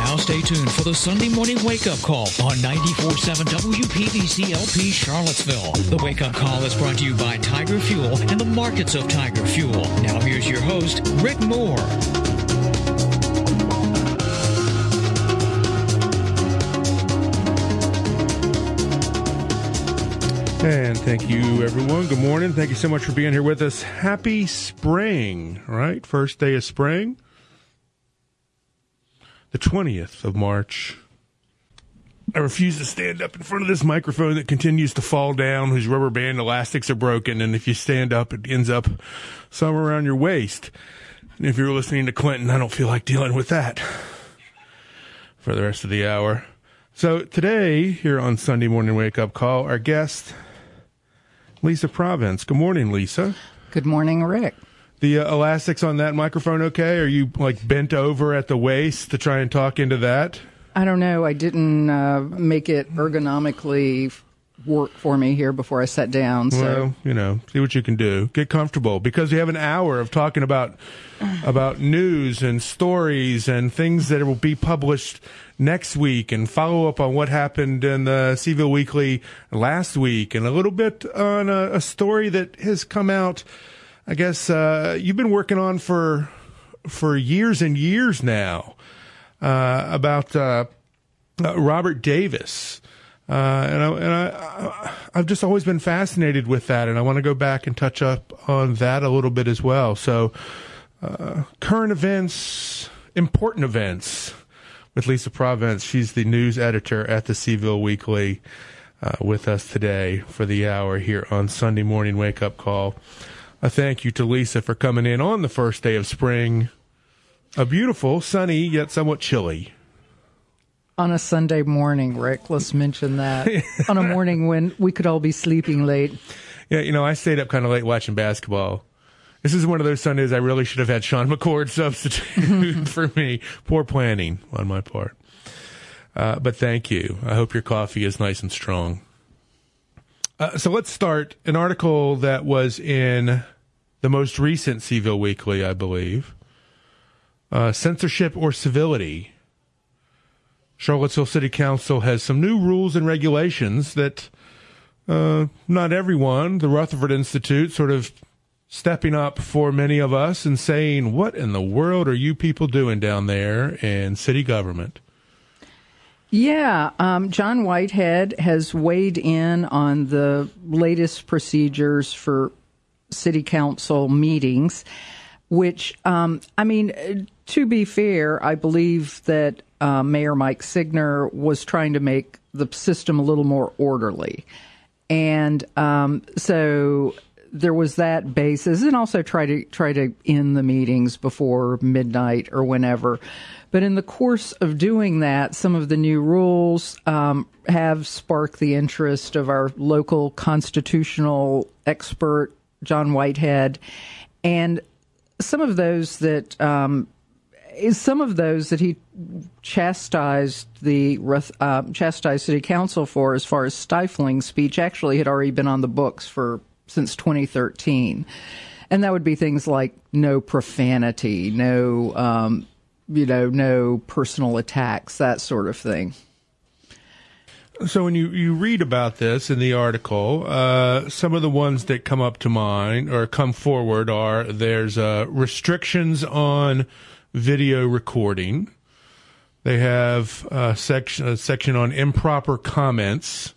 Now stay tuned for the Sunday morning wake-up call on 94.7 WPVC LP Charlottesville. The wake-up call is brought to you by Tiger Fuel and the markets of Tiger Fuel. Now here's your host, Rick Moore. And thank you, everyone. Good morning. Thank you so much for being here with us. Happy spring, right? First day of spring. The 20th of March. I refuse to stand up in front of this microphone that continues to fall down, whose rubber band elastics are broken, and if you stand up, it ends up somewhere around your waist. And if you're listening to Clinton, I don't feel like dealing with that for the rest of the hour. So today, here on Sunday Morning Wake Up Call, our guest, Lisa Provence. Good morning, Lisa. Good morning, Rick. The elastics on that microphone okay? Are you like bent over at the waist to try and talk into that? I don't know. I didn't make it ergonomically work for me here before I sat down. So. Well, see what you can do. Get comfortable, because we have an hour of talking about news and stories and things that will be published next week, and follow up on what happened in the Seaville Weekly last week, and a little bit on a story that has come out, I guess, you've been working on for years and years now, about Robert Davis. I've just always been fascinated with that, and I want to go back and touch up on that a little bit as well. So, current events, important events, with Lisa Provence. She's the news editor at the Seaville Weekly, with us today for the hour here on Sunday Morning Wake Up Call. A thank you to Lisa for coming in on the first day of spring. A beautiful, sunny, yet somewhat chilly. On a Sunday morning, Rick, let's mention that. On a morning when we could all be sleeping late. Yeah, I stayed up kind of late watching basketball. This is one of those Sundays I really should have had Sean McCord substitute for me. Poor planning on my part. But thank you. I hope your coffee is nice and strong. So let's start an article that was in the most recent Seaville Weekly, I believe. Censorship or civility. Charlottesville City Council has some new rules and regulations that not everyone, the Rutherford Institute, sort of stepping up for many of us and saying, what in the world are you people doing down there in city government? Yeah, John Whitehead has weighed in on the latest procedures for city council meetings, which, to be fair, I believe that Mayor Mike Signer was trying to make the system a little more orderly. And so there was that basis, and also try to end the meetings before midnight or whenever. But in the course of doing that, some of the new rules have sparked the interest of our local constitutional expert, John Whitehead, and some of those that he chastised City Council for, as far as stifling speech, actually had already been on the books since 2013, and that would be things like no profanity, no personal attacks, that sort of thing. So when you read about this in the article, some of the ones that come up to mind or come forward are there's restrictions on video recording. They have a section on improper comments,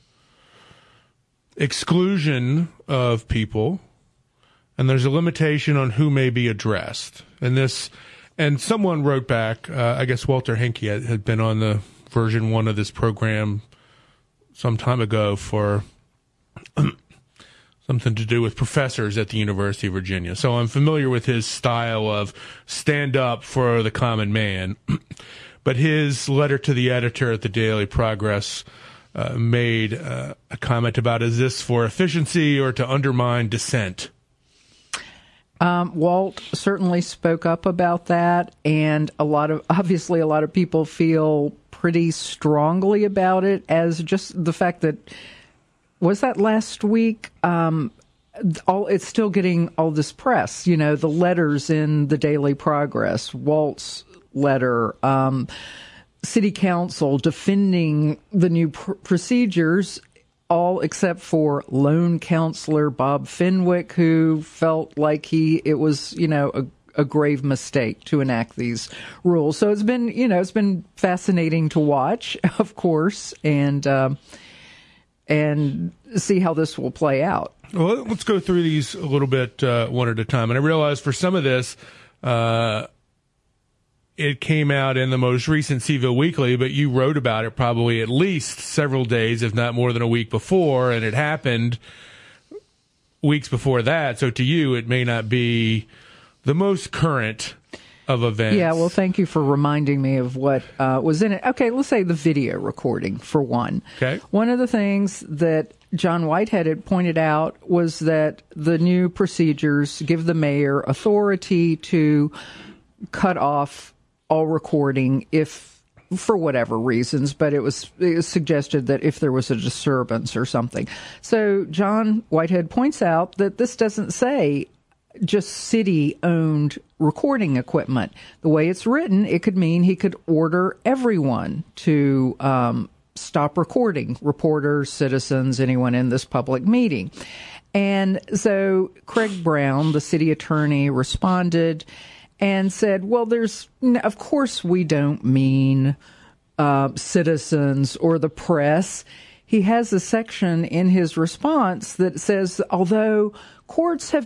exclusion of people, and there's a limitation on who may be addressed. And someone wrote back, I guess Walter Henke had been on the version 1 of this program some time ago for something to do with professors at the University of Virginia. So I'm familiar with his style of stand up for the common man. But his letter to the editor at the Daily Progress made a comment about, is this for efficiency or to undermine dissent? Walt certainly spoke up about that, and a lot of people feel pretty strongly about it, as just the fact that, was that last week? It's still getting all this press, the letters in the Daily Progress, Walt's letter, city council defending the new procedures, all except for lone counselor Bob Fenwick, who felt like it was, a grave mistake to enact these rules. So it's been fascinating to watch, of course, and see how this will play out. Well, let's go through these a little bit one at a time. And I realize for some of this, it came out in the most recent CVille Weekly, but you wrote about it probably at least several days, if not more than a week before, and it happened weeks before that. So to you, it may not be the most current of events. Yeah, well, thank you for reminding me of what was in it. Okay, let's say the video recording, for one. Okay. One of the things that John Whitehead had pointed out was that the new procedures give the mayor authority to cut off all recording if, for whatever reasons, but it was suggested that if there was a disturbance or something. So John Whitehead points out that this doesn't say just city-owned recording equipment. The way it's written, it could mean he could order everyone to stop recording, reporters, citizens, anyone in this public meeting. And so Craig Brown, the city attorney, responded and said, well, of course we don't mean citizens or the press. He has a section in his response that says, although courts have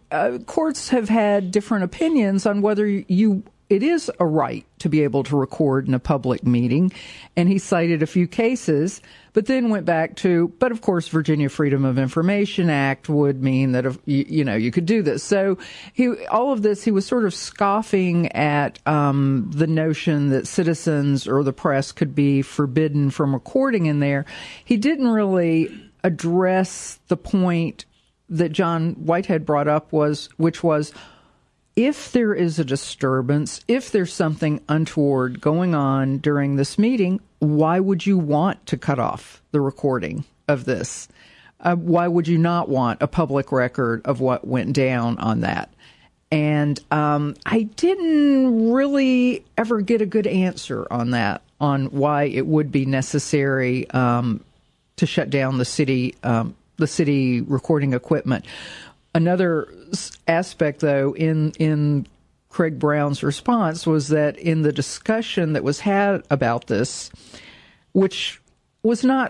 had different opinions on whether it is a right to be able to record in a public meeting, and he cited a few cases, but then went back to, but of course, Virginia Freedom of Information Act would mean that you could do this. So he was sort of scoffing at the notion that citizens or the press could be forbidden from recording in there. He didn't really address the point that John Whitehead brought up, which was, if there is a disturbance, if there's something untoward going on during this meeting, why would you want to cut off the recording of this? Why would you not want a public record of what went down on that? And I didn't really ever get a good answer on that, on why it would be necessary to shut down the city recording equipment. Another aspect, though, in Craig Brown's response was that in the discussion that was had about this, which was not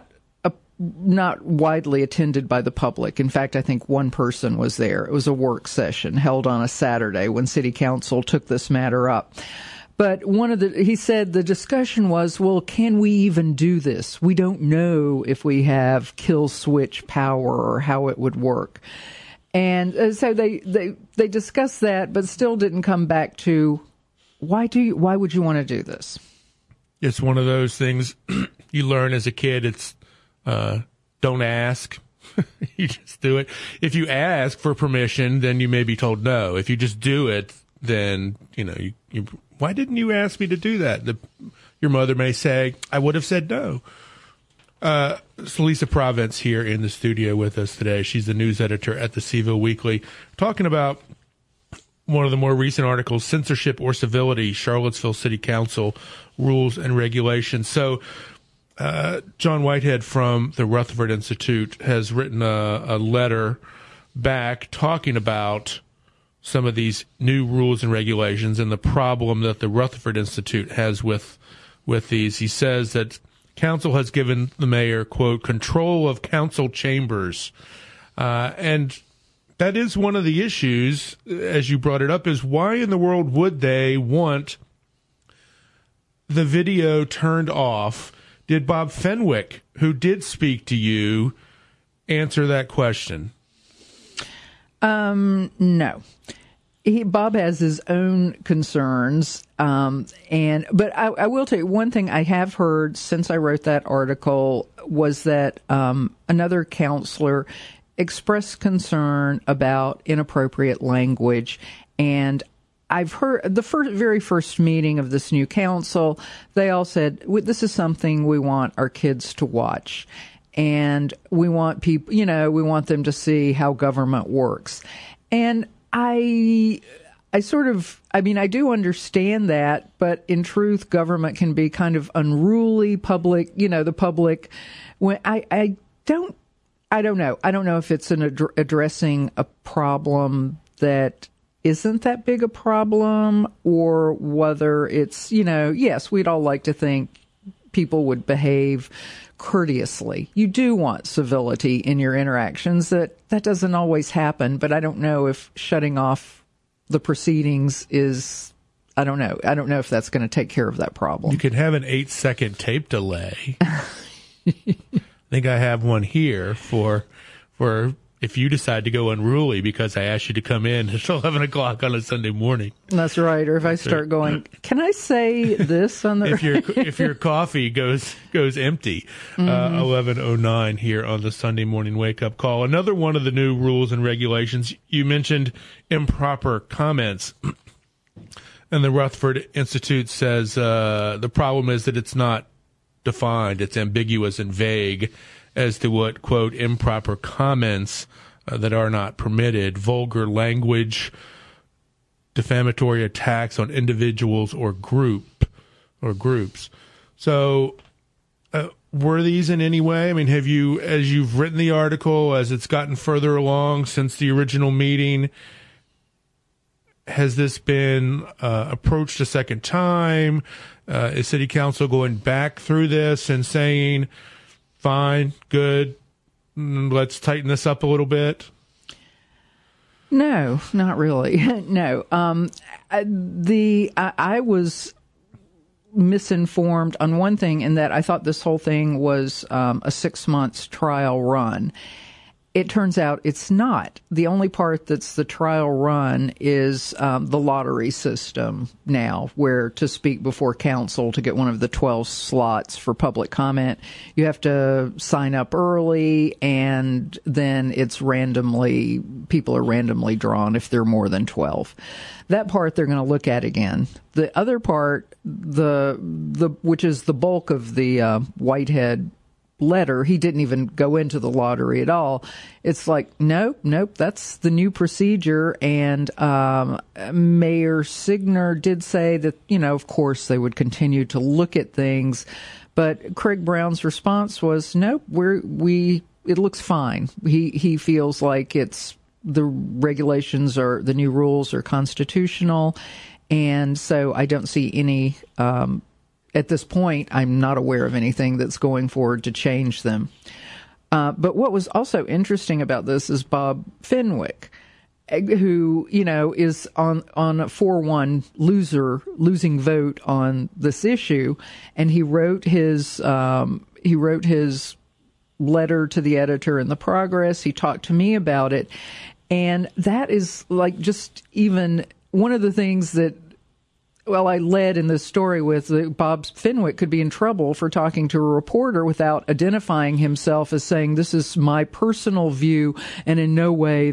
widely attended by the public. In fact, I think one person was there. It was a work session held on a Saturday when City Council took this matter up. But he said the discussion was, well, can we even do this? We don't know if we have kill switch power or how it would work. And so they discussed that, but still didn't come back to why would you want to do this? It's one of those things you learn as a kid. It's don't ask. You just do it. If you ask for permission, then you may be told no. If you just do it, then you why didn't you ask me to do that? Your mother may say, I would have said no. So Lisa Province here in the studio with us today. She's the news editor at the CVille Weekly, talking about one of the more recent articles, Censorship or Civility, Charlottesville City Council Rules and Regulations. So John Whitehead from the Rutherford Institute has written a letter back talking about some of these new rules and regulations and the problem that the Rutherford Institute has with these. He says that council has given the mayor, quote, control of council chambers. And that is one of the issues, as you brought it up, is why in the world would they want the video turned off? Did Bob Fenwick, who did speak to you, answer that question? No. Bob has his own concerns, but I will tell you one thing I have heard since I wrote that article was that another counselor expressed concern about inappropriate language, and I've heard the very first meeting of this new council, they all said, this is something we want our kids to watch. And we want people, we want them to see how government works. And I I do understand that, but in truth, government can be kind of unruly. The public, when I don't know. I don't know if it's addressing a problem that isn't that big a problem, or whether it's, yes, we'd all like to think people would behave courteously. You do want civility in your interactions. That doesn't always happen, but I don't know if shutting off the proceedings is, I don't know if that's going to take care of that problem. You could have an 8-second tape delay. I think I have one here for if you decide to go unruly because I asked you to come in at 11 o'clock on a Sunday morning. That's right. Or if I start going, can I say this on the... if your coffee goes empty, 11:09 here on the Sunday morning wake-up call. Another one of the new rules and regulations, you mentioned improper comments. And the Rutherford Institute says the problem is that it's not defined. It's ambiguous and vague as to what, quote, improper comments that are not permitted, vulgar language, defamatory attacks on individuals or groups. So were these in any way? I mean, have you, as you've written the article, as it's gotten further along since the original meeting, has this been approached a second time? Is City Council going back through this and saying, fine, good, let's tighten this up a little bit? No, not really. No. I was misinformed on one thing, in that I thought this whole thing was a 6 months trial run. It turns out it's not. The only part that's the trial run is the lottery system now, where to speak before council to get one of the 12 slots for public comment, you have to sign up early, and then people are randomly drawn if there are more than 12. That part they're going to look at again. The other part, which is the bulk of the Whitehead letter, he didn't even go into the lottery at all. It's like, nope, that's the new procedure. And Mayor Signer did say that, of course they would continue to look at things, but Craig Brown's response was, nope, it looks fine. He feels like the regulations the new rules are constitutional, and so I don't see any at this point, I'm not aware of anything that's going forward to change them. But what was also interesting about this is Bob Fenwick, who, is on a 4-1 losing vote on this issue. And he wrote his letter to the editor in the Progress. He talked to me about it. And that is like just even one of the things that, I led in this story with Bob Fenwick could be in trouble for talking to a reporter without identifying himself as saying, this is my personal view, and in no way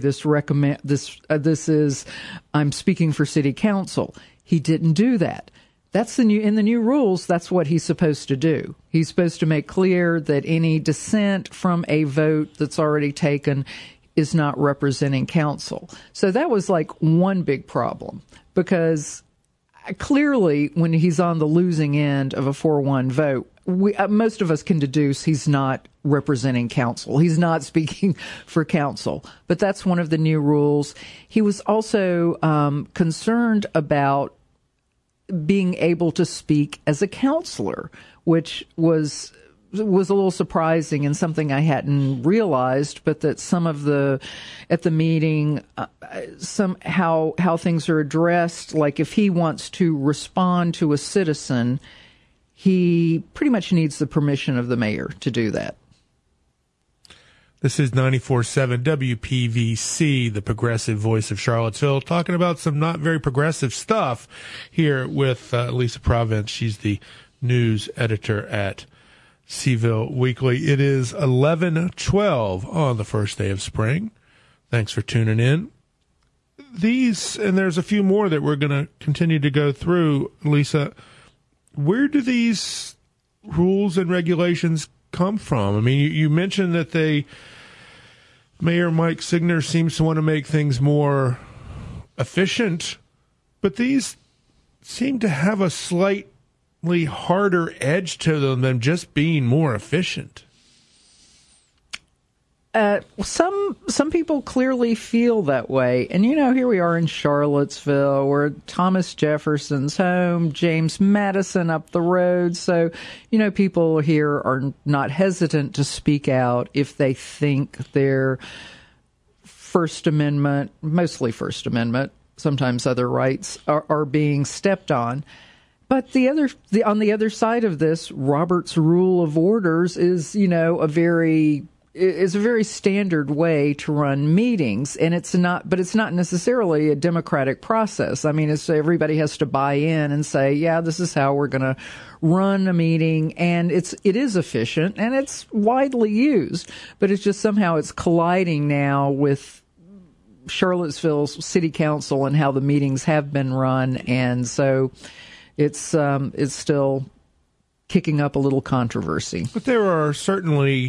I'm speaking for City Council. He didn't do that. That's in the new rules, that's what he's supposed to do. He's supposed to make clear that any dissent from a vote that's already taken is not representing council. So that was like one big problem, because clearly, when he's on the losing end of a 4-1 vote, most of us can deduce he's not representing council. He's not speaking for council. But that's one of the new rules. He was also concerned about being able to speak as a counselor, which was a little surprising and something I hadn't realized, but that at the meeting, how things are addressed, like if he wants to respond to a citizen, he pretty much needs the permission of the mayor to do that. This is 94.7 WPVC, the progressive voice of Charlottesville, talking about some not very progressive stuff here with Lisa Province. She's the news editor at Seaville Weekly. It is 11:12 on the first day of spring. Thanks for tuning in. These, and there's a few more that we're going to continue to go through. Lisa, where do these rules and regulations come from? I mean, you mentioned that Mayor Mike Signer seems to want to make things more efficient But these seem to have a slightly harder edge to them than just being more efficient. Some people clearly feel that way. And, here we are in Charlottesville, where Thomas Jefferson's home, James Madison up the road. So, people here are not hesitant to speak out if they think their First Amendment, mostly First Amendment, sometimes other rights, are being stepped on. But on the other side of this, Robert's Rule of Orders is, a very standard way to run meetings, and it's not necessarily a democratic process. I mean, everybody has to buy in and say, yeah, this is how we're going to run a meeting, and it is efficient and it's widely used, but it's just somehow it's colliding now with Charlottesville's city council and how the meetings have been run, and so it's still kicking up a little controversy. But there are certainly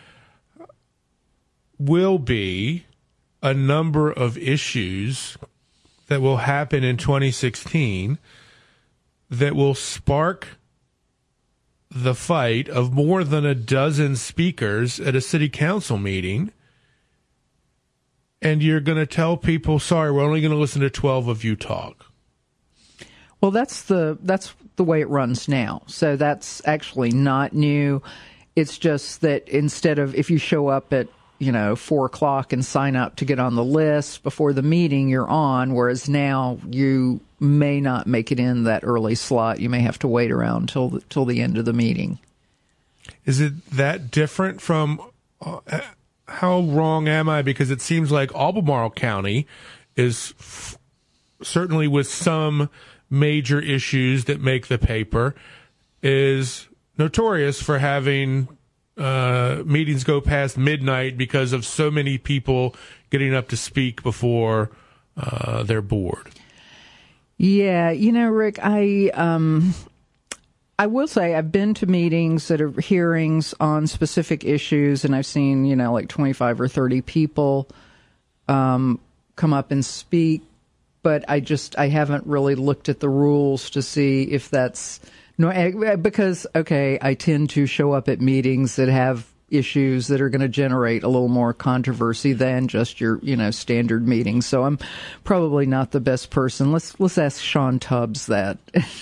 will be a number of issues that will happen in 2016 that will spark the fight of more than a dozen speakers at a city council meeting. And you're going to tell people, sorry, we're only going to listen to 12 of you talk. Well, that's the way it runs now. So that's actually not new. It's just that instead of, if you show up at 4:00 and sign up to get on the list before the meeting, you're on, whereas now you may not make it in that early slot. You may have to wait around till the end of the meeting. Is it that different from, how wrong am I? Because it seems like Albemarle County is certainly, with some major issues that make the paper, is notorious for having meetings go past midnight because of so many people getting up to speak before their board. Yeah, Rick, I will say I've been to meetings that are hearings on specific issues, and I've seen, like 25 or 30 people come up and speak, but I haven't really looked at the rules to see if that's because, okay, I tend to show up at meetings that have issues that are going to generate a little more controversy than just your, standard meetings. So I'm probably not the best person. Let's ask Sean Tubbs that.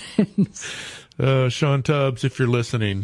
Sean Tubbs, if you're listening,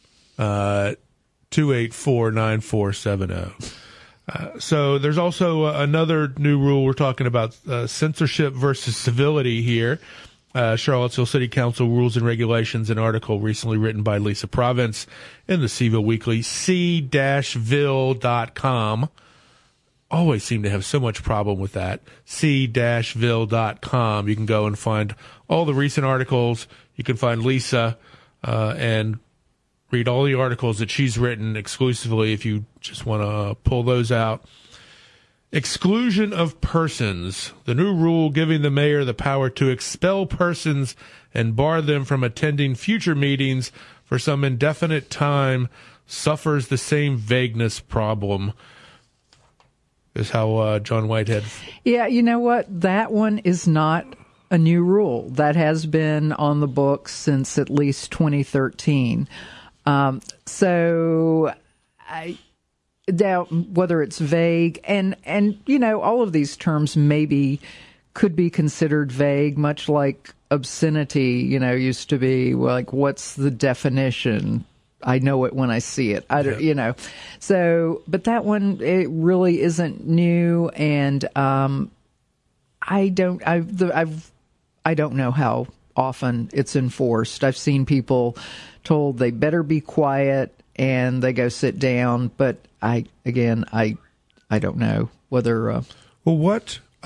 284-9470. So there's also another new rule. We're talking about censorship versus civility here. Charlottesville City Council Rules and Regulations, an article recently written by Lisa Province in the Cville Weekly, c-ville.com. Always seem to have so much problem with that. c-ville.com. You can go and find all the recent articles. You can find Lisa and read all the articles that she's written exclusively if you just want to pull those out. Exclusion of persons, the new rule giving the mayor the power to expel persons and bar them from attending future meetings for some indefinite time, suffers the same vagueness problem, is how John Whitehead. Yeah, you know what? That one is not a new rule. That has been on the books since at least 2013. So I doubt whether it's vague, and all of these terms maybe could be considered vague, much like obscenity, used to be like, what's the definition? I know it when I see it. I don't, So, but that one, it really isn't new, and I don't know how often it's enforced. I've seen people told they better be quiet and they go sit down, but I don't know whether. Well,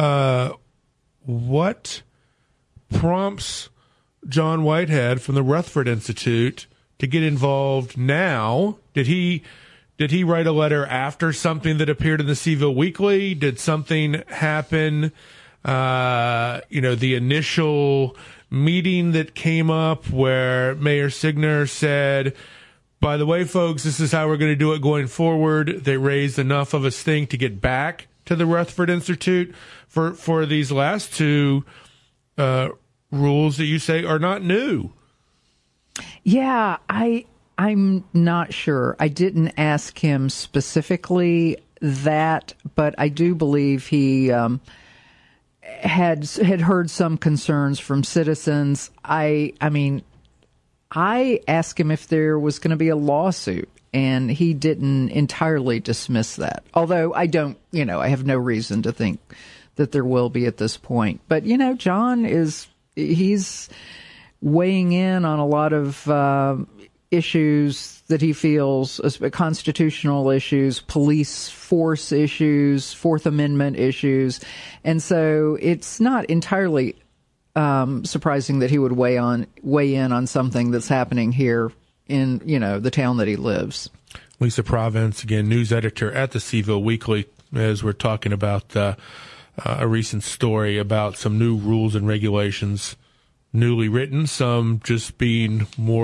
what prompts John Whitehead from the Rutherford Institute to get involved now? Did he write a letter after something that appeared in the Cville Weekly? Did something happen? The initial meeting that came up where Mayor Signer said, by the way, folks, this is how we're going to do it going forward. They raised enough of a stink to get back to the Rutherford Institute for these last two rules that you say are not new. Yeah, I'm not sure. I didn't ask him specifically that, but I do believe he had heard some concerns from citizens. I mean, I asked him if there was going to be a lawsuit, and he didn't entirely dismiss that. Although I don't, I have no reason to think that there will be at this point. But, John he's weighing in on a lot of issues that he feels, constitutional issues, police force issues, Fourth Amendment issues. And so it's not entirely surprising that he would weigh in on something that's happening here in, the town that he lives. Lisa Province, again, news editor at the Seaville Weekly, as we're talking about a recent story about some new rules and regulations newly written, some just being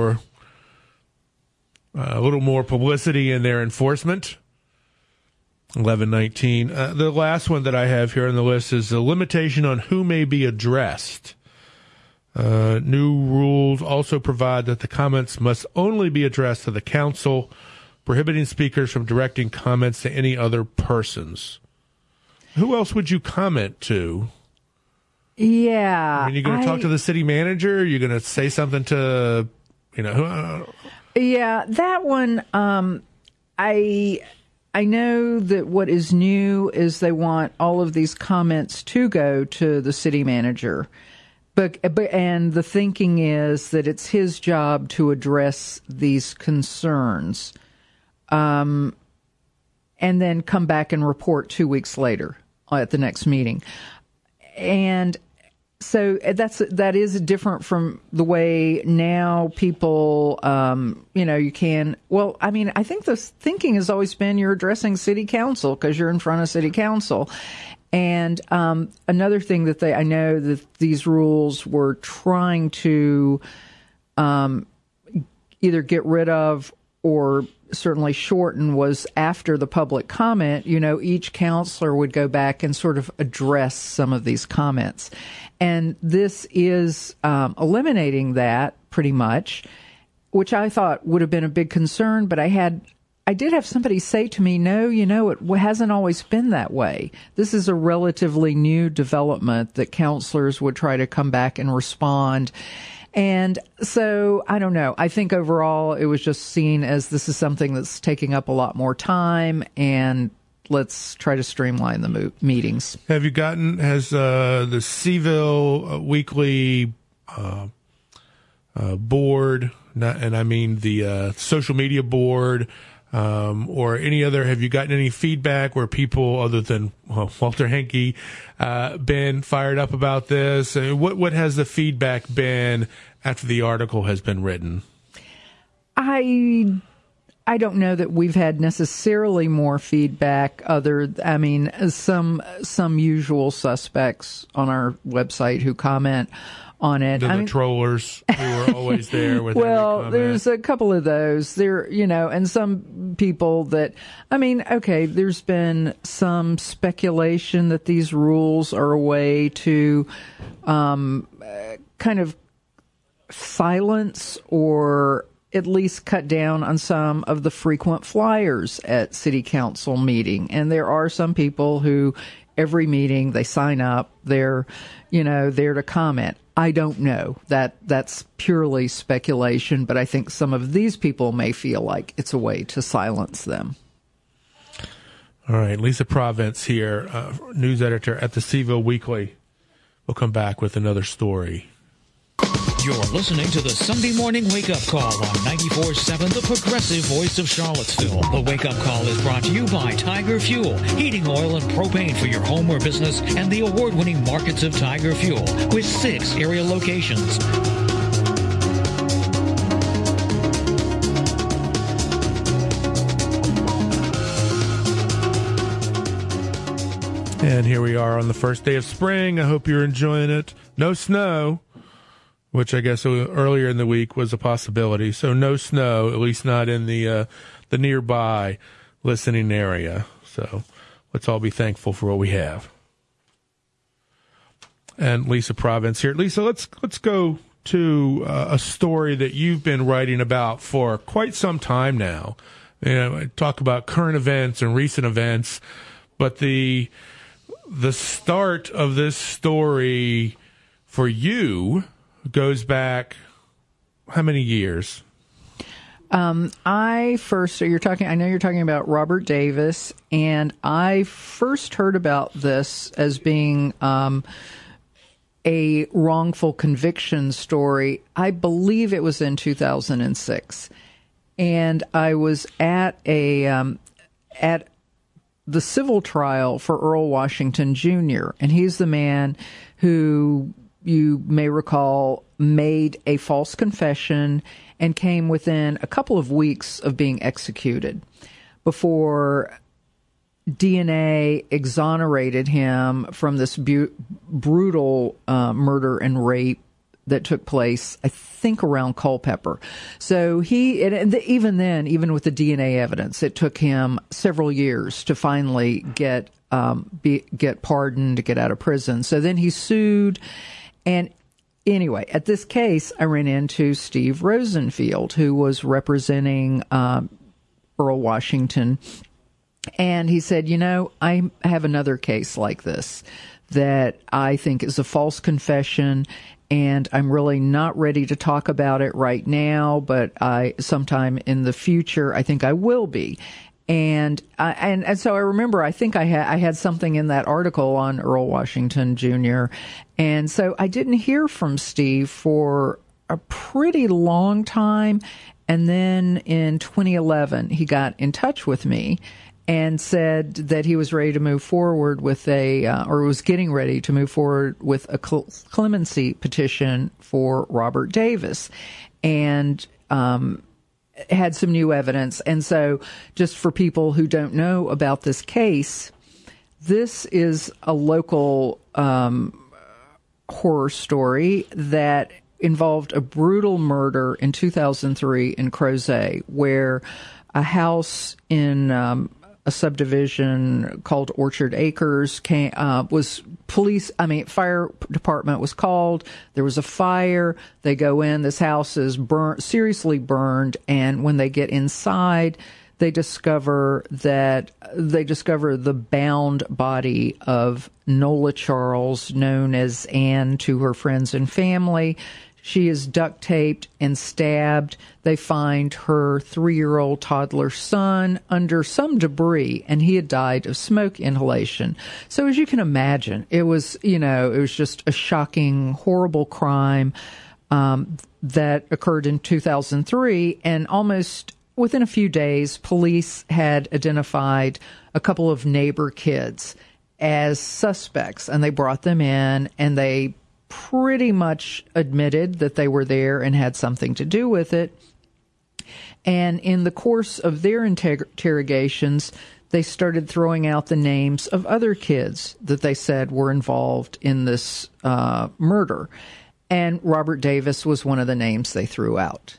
a little more publicity in their enforcement. 1119. The last one that I have here on the list is a limitation on who may be addressed. New rules also provide that the comments must only be addressed to the council, prohibiting speakers from directing comments to any other persons. Who else would you comment to? Yeah. I mean, you're going to talk to the city manager? You're going to say something to, Yeah, that one, I know that what is new is they want all of these comments to go to the city manager. And the thinking is that it's his job to address these concerns, and then come back and report 2 weeks later at the next meeting. And so that is different from the way now people, you can. Well, I mean, I think the thinking has always been you're addressing city council because you're in front of city council. And another thing that I know that these rules were trying to either get rid of or certainly shorten was after the public comment, each counselor would go back and sort of address some of these comments. And this is eliminating that pretty much, which I thought would have been a big concern, but I did have somebody say to me, no, it hasn't always been that way. This is a relatively new development that counselors would try to come back and respond. And so, I don't know. I think overall it was just seen as this is something that's taking up a lot more time, and let's try to streamline the meetings. Has the Seaville Weekly board, and I mean the social media board, or any other, have you gotten any feedback where people other than Walter Henke been fired up about this? What has the feedback been after the article has been written? I don't know that we've had necessarily more feedback some usual suspects on our website who comment on it. The trollers who are always there with every comment. There's a couple of those there, and some people that, there's been some speculation that these rules are a way to kind of silence or at least cut down on some of the frequent flyers at city council meeting. And there are some people who every meeting they sign up, they're, there to comment. I don't know. That's purely speculation, but I think some of these people may feel like it's a way to silence them. All right. Lisa Province here, news editor at the Seaville Weekly. We'll come back with another story. You're listening to the Sunday Morning Wake Up Call on 94.7, the progressive voice of Charlottesville. The Wake Up Call is brought to you by Tiger Fuel, heating oil and propane for your home or business, and the award-winning Markets of Tiger Fuel, with 6 area locations. And here we are on the first day of spring. I hope you're enjoying it. No snow, which I guess earlier in the week was a possibility. So no snow, at least not in the nearby listening area. So let's all be thankful for what we have. and Lisa Province here. Lisa, let's go to a story that you've been writing about for quite some time now. I talk about current events and recent events, but the start of this story for you goes back how many years? I know you're talking about Robert Davis, and I first heard about this as being a wrongful conviction story. I believe it was in 2006, and I was at at the civil trial for Earl Washington Jr., and he's the man who, you may recall, made a false confession and came within a couple of weeks of being executed before DNA exonerated him from this brutal murder and rape that took place, I think, around Culpeper. So even with the DNA evidence, it took him several years to finally get pardoned, to get out of prison. So then he sued. And anyway, at this case, I ran into Steve Rosenfield, who was representing Earl Washington. And he said, I have another case like this that I think is a false confession, and I'm really not ready to talk about it right now, but sometime in the future, I think I will be. And so I remember, I think I had something in that article on Earl Washington Jr. And so I didn't hear from Steve for a pretty long time. And then in 2011, he got in touch with me and said that he was ready to move forward with was getting ready to move forward with a clemency petition for Robert Davis, and had some new evidence. And so, just for people who don't know about this case, this is a local horror story that involved a brutal murder in 2003 in Crozet, where a house in a subdivision called Orchard Acres fire department was called. There was a fire. They go in. This house is seriously burned. And when they get inside, they discover the bound body of Nola Charles, known as Anne to her friends and family. She is duct taped and stabbed. They find her 3-year-old toddler son under some debris, and he had died of smoke inhalation. So as you can imagine, it was just a shocking, horrible crime that occurred in 2003. And almost within a few days, police had identified a couple of neighbor kids as suspects, and they brought them in, and they pretty much admitted that they were there and had something to do with it. And in the course of their interrogations, they started throwing out the names of other kids that they said were involved in this murder. And Robert Davis was one of the names they threw out.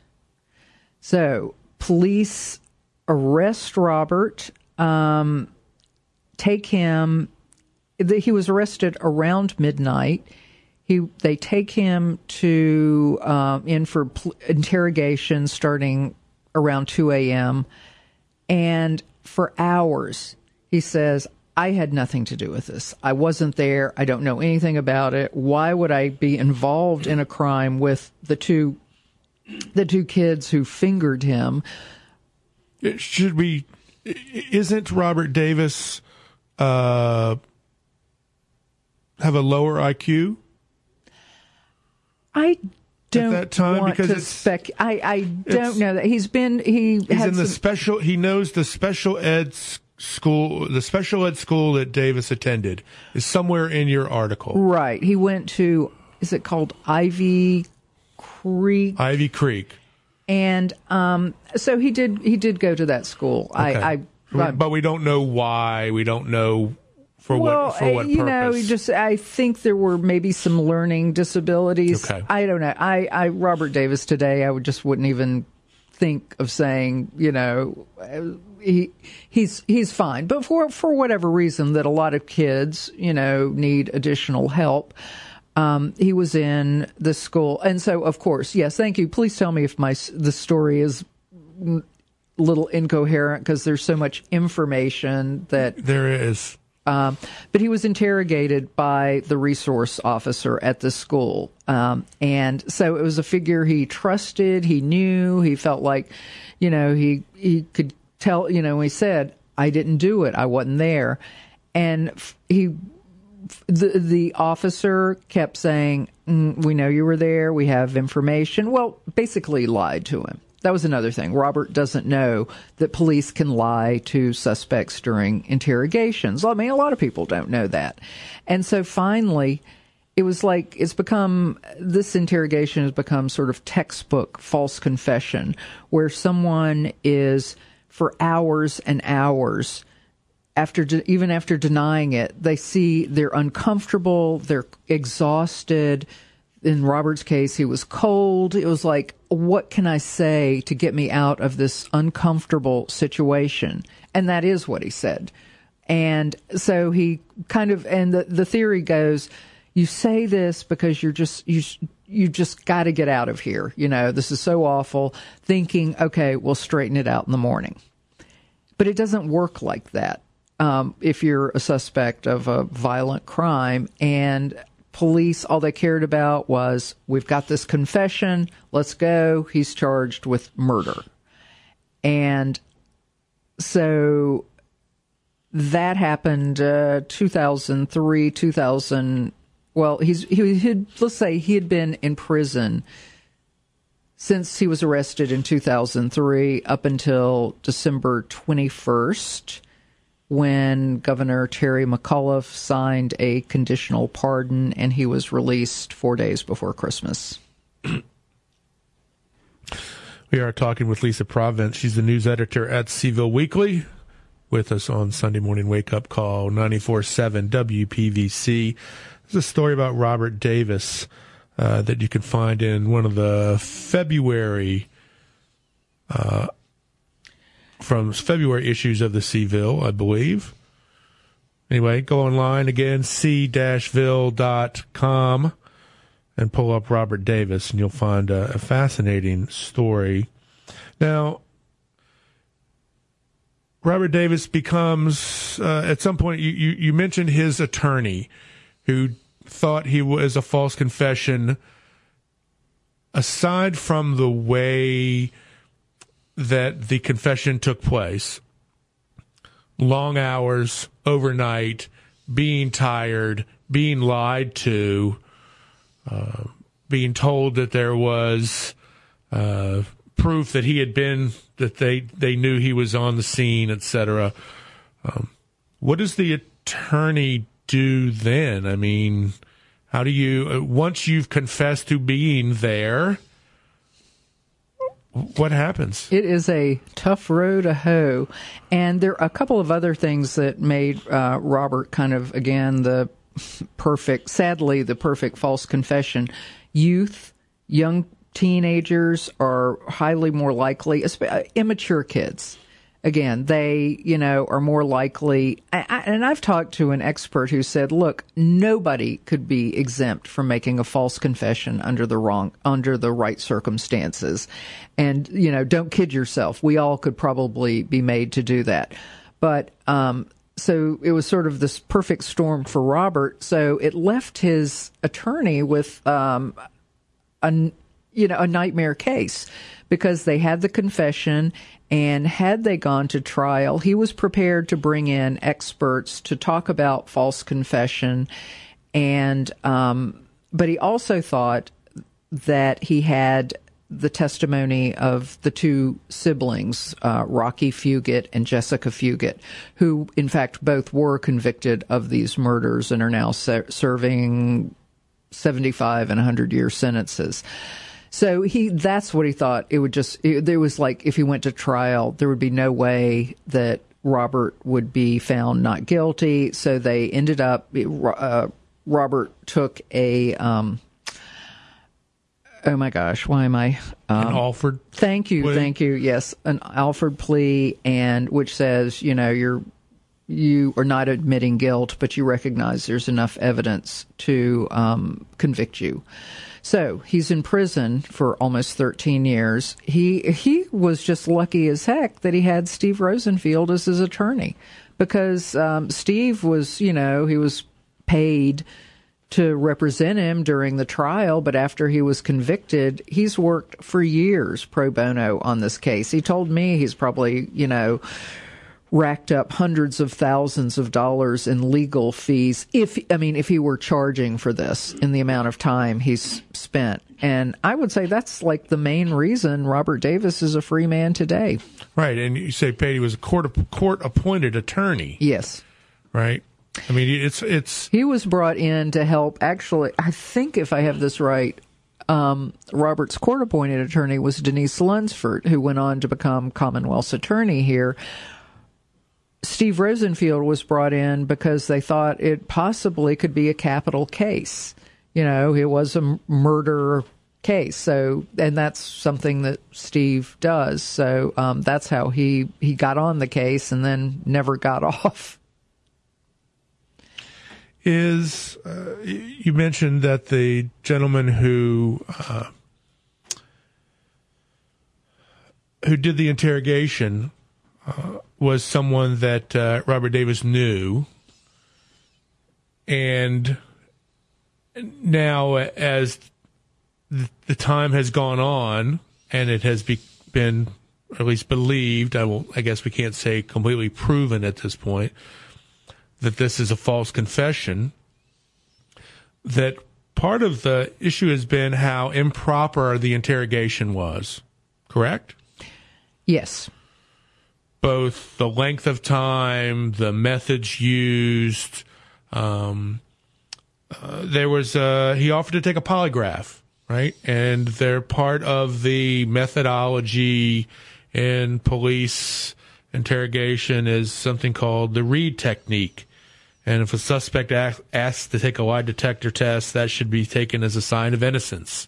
So police arrest Robert, take him. He was arrested around midnight. They take him in for interrogation starting around 2 a.m. And for hours, he says, I had nothing to do with this. I wasn't there. I don't know anything about it. Why would I be involved in a crime with the two kids who fingered him? Isn't Robert Davis have a lower IQ? I don't at that time, want because to I don't know that he's in the special. He knows the special ed school. The special ed school that Davis attended is somewhere in your article. Right. He went to. Is it called Ivy Creek? Ivy Creek. And so he did go to that school. Okay. But we don't know why. We don't know. For what purpose? I think there were maybe some learning disabilities. Okay. I don't know. Robert Davis today, I wouldn't even think of saying, he's fine. But for whatever reason that a lot of kids, need additional help. He was in the school. And so, of course, yes, thank you. Please tell me if the story is a little incoherent because there's so much information that... There is. But he was interrogated by the resource officer at the school. And so it was a figure he trusted, he knew, he felt like, he could tell, he said, I didn't do it, I wasn't there. And the officer kept saying, we know you were there, we have information. Well, basically lied to him. That was another thing. Robert doesn't know that police can lie to suspects during interrogations. I mean, a lot of people don't know that. And so finally, it was like this interrogation has become sort of textbook false confession, where someone is for hours and hours, even after denying it, they see they're uncomfortable, they're exhausted. In Robert's case, he was cold. It was like, what can I say to get me out of this uncomfortable situation? And that is what he said. And so he and the theory goes, you say this because you just got to get out of here. This is so awful, thinking, okay, we'll straighten it out in the morning. But it doesn't work like that. If you're a suspect of a violent crime, and police, all they cared about was, we've got this confession, let's go, he's charged with murder. And so that happened 2003, 2000. Well, let's say he had been in prison since he was arrested in 2003 up until December 21st. When Governor Terry McAuliffe signed a conditional pardon, and he was released 4 days before Christmas. We are talking with Lisa Province. She's the news editor at Seaville Weekly, with us on Sunday Morning Wake Up Call, 94.7 WPVC. There's a story about Robert Davis that you can find in one of the February issues of the Seaville, I believe. Anyway, go online again, c-ville.com, and pull up Robert Davis, and you'll find a fascinating story. Now, Robert Davis becomes, at some point, you mentioned his attorney, who thought he was a false confession. Aside from the way that the confession took place, long hours, overnight, being tired, being lied to, being told that there was proof that he had been, that they knew he was on the scene, etc. What does the attorney do then? I mean, how do you, once you've confessed to being there, what happens? It is a tough row to hoe. And there are a couple of other things that made Robert kind of, again, the perfect false confession. Youth, young teenagers are highly more likely, immature kids. Again, they, are more likely, and I've talked to an expert who said, look, nobody could be exempt from making a false confession under the right circumstances. And, don't kid yourself. We all could probably be made to do that. But, so it was sort of this perfect storm for Robert. So it left his attorney with, a nightmare case, because they had the confession, and had they gone to trial, he was prepared to bring in experts to talk about false confession, and but he also thought that he had the testimony of the two siblings, Rocky Fugit and Jessica Fugit, who in fact both were convicted of these murders and are now serving 75 and 100-year sentences. So that's what he thought. There was like, if he went to trial, there would be no way that Robert would be found not guilty. So they ended up, Robert took a, oh my gosh, why am I? An Alford Thank you. Yes. An Alford plea, and which says, you're you are not admitting guilt, but you recognize there's enough evidence to convict you. So he's in prison for almost 13 years. He was just lucky as heck that he had Steve Rosenfield as his attorney, because Steve was, he was paid to represent him during the trial, but after he was convicted, he's worked for years pro bono on this case. He told me he's probably, racked up hundreds of thousands of dollars in legal fees if he were charging for this in the amount of time he's spent. And I would say that's like the main reason Robert Davis is a free man today. Right. And you say paid, he was a court appointed attorney. Yes. Right. I mean, it's he was brought in to help. Actually, I think if I have this right, Robert's court-appointed attorney was Denise Lunsford, who went on to become Commonwealth's attorney here. Steve Rosenfield was brought in because they thought it possibly could be a capital case. It was a murder case. So, and that's something that Steve does. So that's how he got on the case and then never got off. You mentioned that the gentleman who did the interrogation was someone that Robert Davis knew, and now as the time has gone on and it has been at least believed, I guess we can't say completely proven at this point, that this is a false confession, that part of the issue has been how improper the interrogation was, correct? Yes. Both the length of time, the methods used. He offered to take a polygraph, right? And they're part of the methodology in police interrogation is something called the Reed technique. And if a suspect asks to take a lie detector test, that should be taken as a sign of innocence.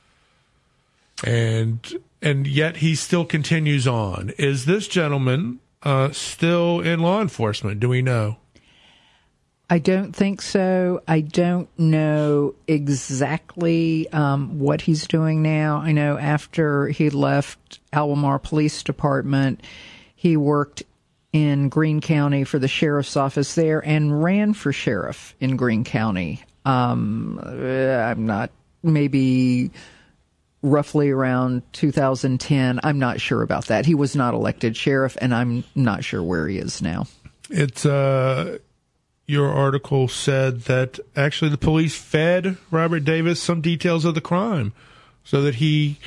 And yet he still continues on. Is this gentleman still in law enforcement? Do we know? I don't think so. I don't know exactly what he's doing now. I know after he left Albemarle Police Department, he worked in Greene County for the sheriff's office there and ran for sheriff in Greene County. I'm not, maybe roughly around 2010. I'm not sure about that. He was not elected sheriff, and I'm not sure where he is now. It's your article said that actually the police fed Robert Davis some details of the crime so that he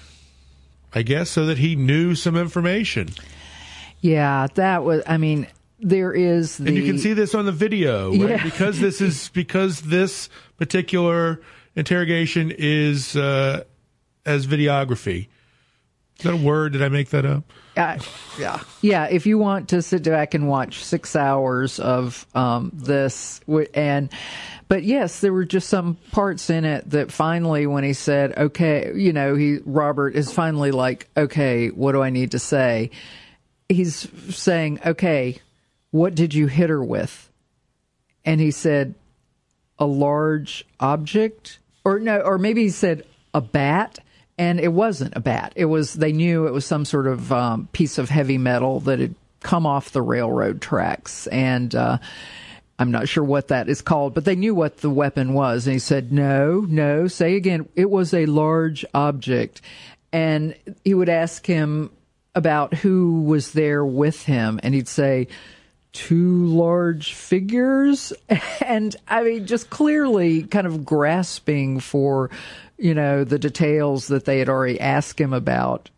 knew some information. Yeah, that was, there is the... And you can see this on the video, right? Yeah. Because this particular interrogation is as videography. Is that a word? Did I make that up? Yeah. If you want to sit back and watch 6 hours of this, but yes, there were just some parts in it that finally, when he said, "Okay," Robert is finally like, "Okay, what do I need to say?" He's saying, "Okay, what did you hit her with?" And he said, "A large object," or maybe he said a bat. And it wasn't a bat. They knew it was some sort of piece of heavy metal that had come off the railroad tracks. And I'm not sure what that is called, but they knew what the weapon was. And he said, no, say again, it was a large object. And he would ask him about who was there with him. And he'd say, 2 large figures. And just clearly kind of grasping for the details that they had already asked him about.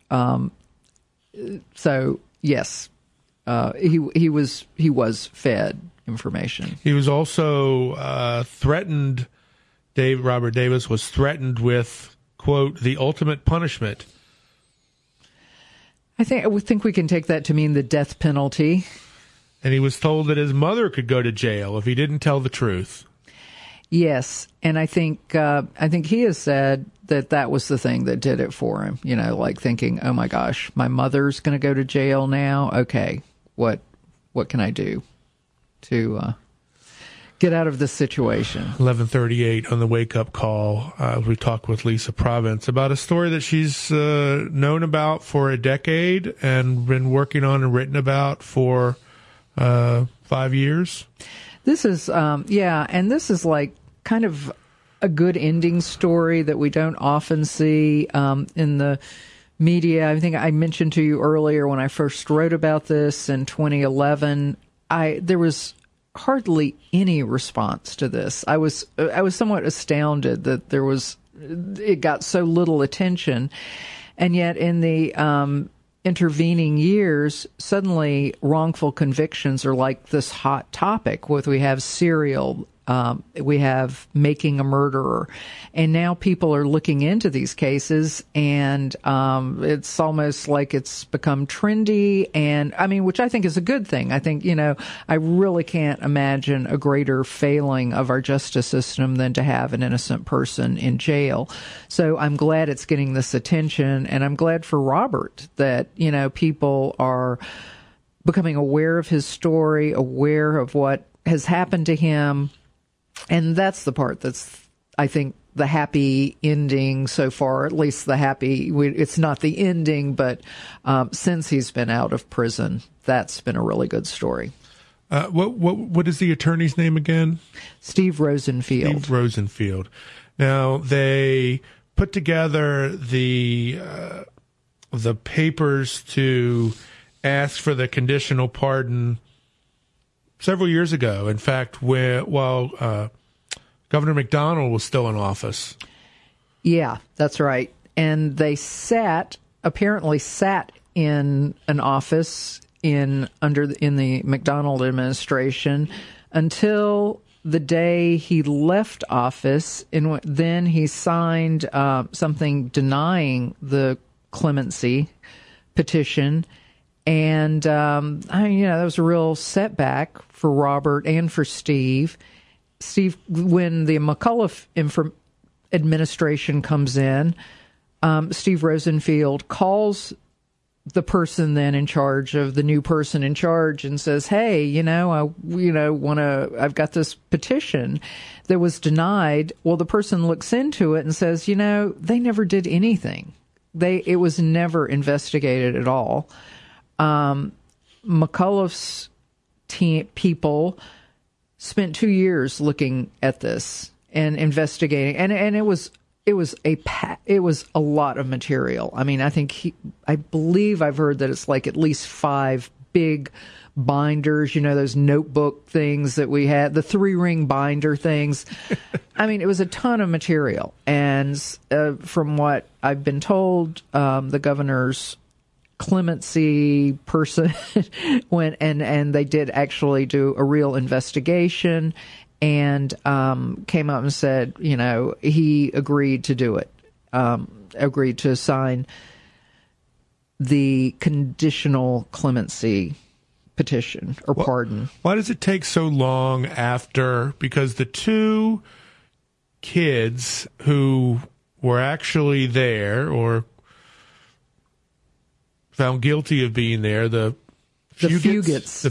So yes, he was fed information. He was also threatened. Robert Davis was threatened with, quote, the ultimate punishment. I think we can take that to mean the death penalty. And he was told that his mother could go to jail if he didn't tell the truth. Yes, and I think he has said that was the thing that did it for him. Like thinking, "Oh my gosh, my mother's going to go to jail now. Okay, what can I do?" to get out of this situation. 11:38 on the wake-up call. We talked with Lisa Province about a story that she's known about for a decade and been working on and written about for 5 years. This is, and this is like kind of a good ending story that we don't often see in the media. I think I mentioned to you earlier when I first wrote about this in 2011, there was hardly any response to this. I was somewhat astounded that it got so little attention, and yet in the intervening years, suddenly wrongful convictions are like this hot topic. We have serial. We have making a murderer, and now people are looking into these cases, and it's almost like it's become trendy, and I mean, which I think is a good thing. I think, I really can't imagine a greater failing of our justice system than to have an innocent person in jail. So I'm glad it's getting this attention, and I'm glad for Robert that, people are becoming aware of his story, aware of what has happened to him. And that's the part that's, I think, the happy ending so far, at least it's not the ending, but since he's been out of prison, that's been a really good story. What is the attorney's name again? Steve Rosenfield. Steve Rosenfield. Now, they put together the papers to ask for the conditional pardon several years ago. In fact, while Governor McDonnell was still in office. Yeah, that's right. And they apparently sat in an office in the McDonnell administration until the day he left office. And then he signed something denying the clemency petition. And, that was a real setback for Robert and for Steve. When the McAuliffe administration comes in, Steve Rosenfield calls the person then in charge of the new person in charge and says, "Hey, I've got this petition that was denied." Well, the person looks into it and says, they never did anything. It was never investigated at all. McAuliffe's people spent 2 years looking at this and investigating, and it was a lot of material. I mean, I believe I've heard that it's like at least 5 big binders, those notebook things that we had, the 3-ring binder things. I mean, it was a ton of material, and from what I've been told, the governor's clemency person went and they did actually do a real investigation and came up and said, he agreed to do it, agreed to sign the conditional clemency petition or pardon. Why does it take so long after? Because the 2 kids who were actually there or found guilty of being there, the Fugits,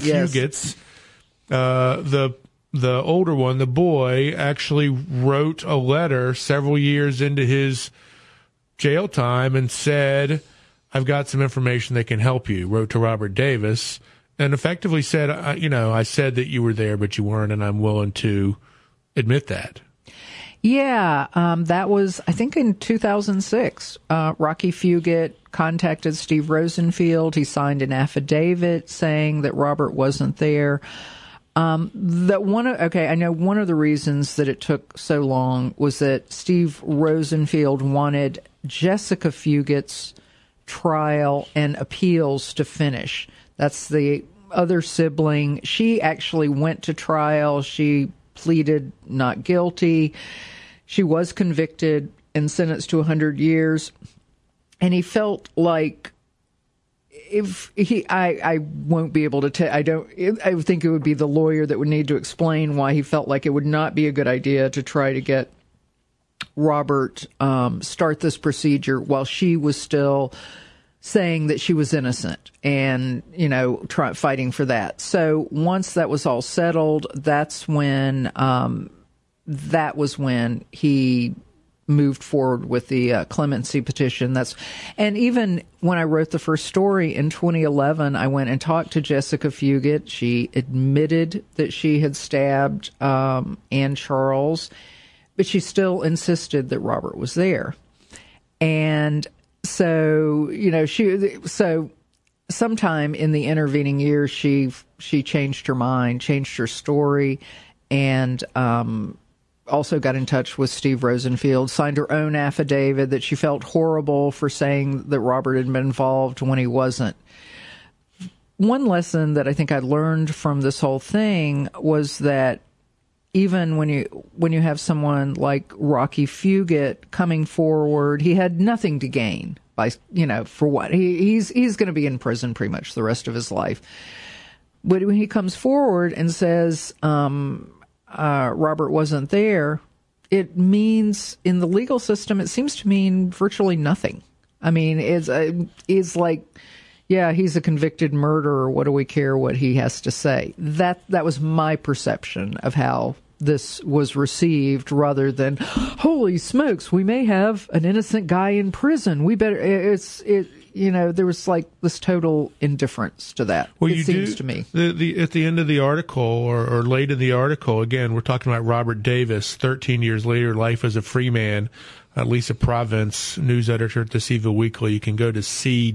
the older one, the boy, actually wrote a letter several years into his jail time and said, "I've got some information that can help you." Wrote to Robert Davis and effectively said, I said that you were there, but you weren't, and I'm willing to admit that. Yeah, that was, I think, in 2006. Rocky Fugit contacted Steve Rosenfield. He signed an affidavit saying that Robert wasn't there. I know one of the reasons that it took so long was that Steve Rosenfield wanted Jessica Fugit's trial and appeals to finish. That's the other sibling. She actually went to trial. She pleaded not guilty. She was convicted and sentenced to 100 years. And he felt like I won't be able to tell. I think it would be the lawyer that would need to explain why he felt like it would not be a good idea to try to get Robert start this procedure while she was still saying that she was innocent and, fighting for that. So once that was all settled, that was when he moved forward with the clemency petition. And even when I wrote the first story in 2011, I went and talked to Jessica Fugit. She admitted that she had stabbed Ann Charles, but she still insisted that Robert was there. And so, so sometime in the intervening years, she changed her mind, changed her story, and also got in touch with Steve Rosenfield, signed her own affidavit that she felt horrible for saying that Robert had been involved when he wasn't. One lesson that I think I learned from this whole thing was that even when you have someone like Rocky Fugit coming forward, he had nothing to gain by, for what? He's going to be in prison pretty much the rest of his life. But when he comes forward and says, Robert wasn't there, it means in the legal system, it seems to mean virtually nothing. I mean, it's like, yeah, he's a convicted murderer. What do we care what he has to say? That was my perception of how this was received, rather than, holy smokes, we may have an innocent guy in prison. We better, there was like this total indifference to that. Well, it seems to me. At the end of the article, or late in the article, again, we're talking about Robert Davis, 13 years later, life as a free man. Lisa Province, news editor at the Seaville Weekly. You can go to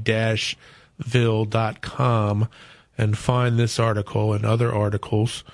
c-ville.com and find this article and other articles.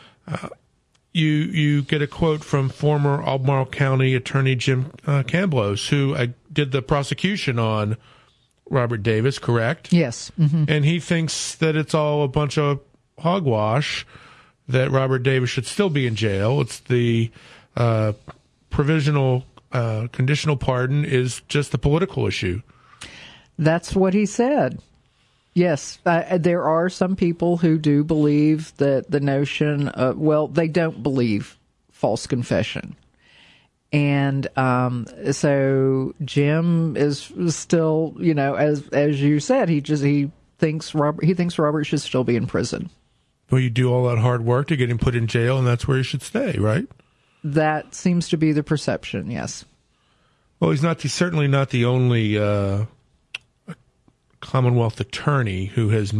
You get a quote from former Albemarle County Attorney Jim Camblos, who did the prosecution on Robert Davis, correct? Yes. Mm-hmm. And he thinks that it's all a bunch of hogwash, that Robert Davis should still be in jail. It's the provisional conditional pardon is just a political issue. That's what he said. Yes, there are some people who do believe that the notion of, they don't believe false confession. And so Jim is still, as you said, he thinks Robert should still be in prison. Well, you do all that hard work to get him put in jail, and that's where he should stay, right? That seems to be the perception, yes. Well, he's certainly not the only Commonwealth attorney who has